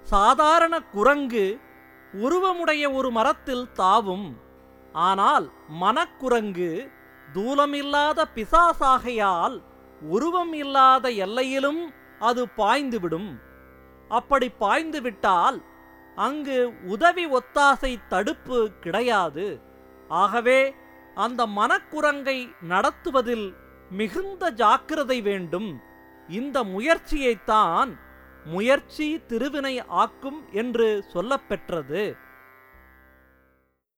சாதாரண குரங்கு உருவமுடைய ஒரு மரத்தில் தாவும். ஆனால் மனக்குரங்கு தூலமில்லாத பிசாசாகையால் உருவம் இல்லாத எல்லையிலும் அது பாய்ந்துவிடும். அப்படி பாய்ந்துவிட்டால் அங்கு உதவி ஒத்தாசை தடுப்பு கிடையாது. ஆகவே அந்த மனக்குரங்கை நடத்துவதில் மிகுந்த ஜாக்கிரதை வேண்டும். இந்த முயற்சியைத்தான் முயற்சி திருவினை ஆக்கும் என்று சொல்லப்பெற்றது.